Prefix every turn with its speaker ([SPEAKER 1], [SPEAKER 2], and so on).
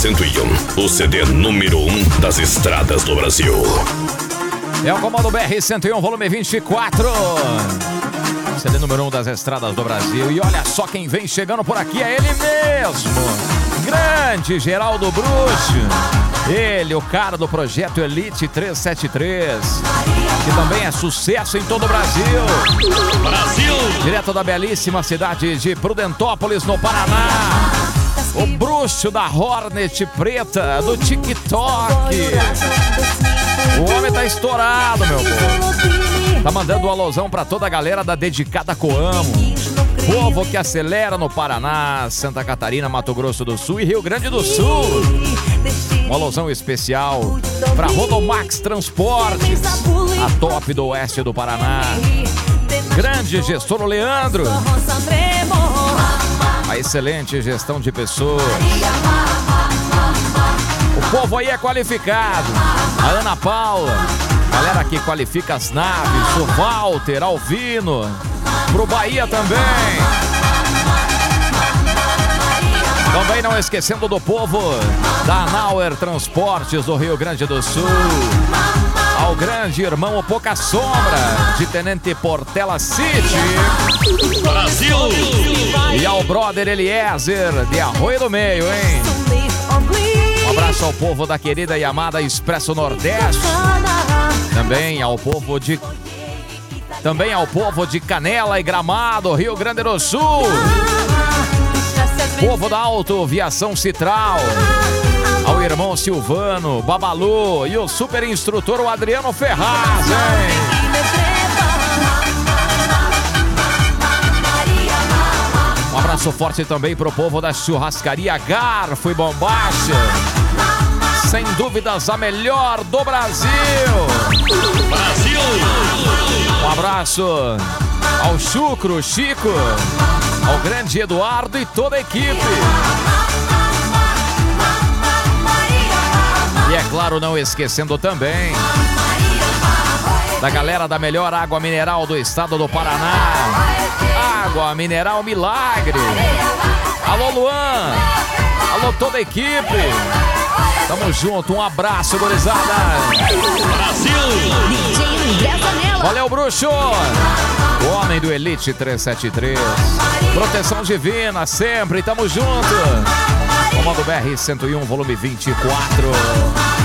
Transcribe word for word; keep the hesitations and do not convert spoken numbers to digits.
[SPEAKER 1] cento e um, o C D número um das estradas do Brasil.
[SPEAKER 2] É o comando B R cento e um, volume vinte e quatro. C D número um das estradas do Brasil. E olha só quem vem chegando por aqui, é ele mesmo. Grande Geraldo Bruxo. Ele, o cara do projeto Elite trezentos e setenta e três, que também é sucesso em todo o Brasil.
[SPEAKER 1] Brasil!
[SPEAKER 2] Direto da belíssima cidade de Prudentópolis, no Paraná. O bruxo da Hornet preta, do TikTok. O homem tá estourado, meu povo. Tá mandando um alusão pra toda a galera da Dedicada Coamo. Povo que acelera no Paraná, Santa Catarina, Mato Grosso do Sul e Rio Grande do Sul. Uma alusão especial pra Rodomax Transportes, a top do oeste do Paraná. Grande gestor Leandro. A excelente gestão de pessoas. O povo aí é qualificado. A Ana Paula, galera que qualifica as naves. O Walter, Alvino, pro Bahia também. Também não esquecendo do povo da Nauer Transportes do Rio Grande do Sul. Ao grande irmão o Pouca Sombra, de Tenente Portela City.
[SPEAKER 1] Brasil!
[SPEAKER 2] E ao brother Eliezer, de Arroio do Meio, hein? Um abraço ao povo da querida e amada Expresso Nordeste. Também ao povo de... Também ao povo de Canela e Gramado, Rio Grande do Sul. Povo da Autoviação Citral. Ao irmão Silvano, Babalu e o super instrutor o Adriano Ferraz, hein? Um abraço forte também pro povo da churrascaria Garfo e Bombacha. Sem dúvidas a melhor do Brasil.
[SPEAKER 1] Brasil!
[SPEAKER 2] Um abraço ao Chucro, Chico, ao grande Eduardo e toda a equipe. E é claro, não esquecendo também da galera da melhor água mineral do estado do Paraná. Água Mineral Milagre. Alô, Luan. Alô, toda a equipe. Tamo junto, um abraço, gurizada.
[SPEAKER 1] Brasil!
[SPEAKER 2] Valeu, bruxo. O homem do Elite trezentos e setenta e três. Proteção divina, sempre, tamo junto. Comando B R cento e um, volume vinte e quatro.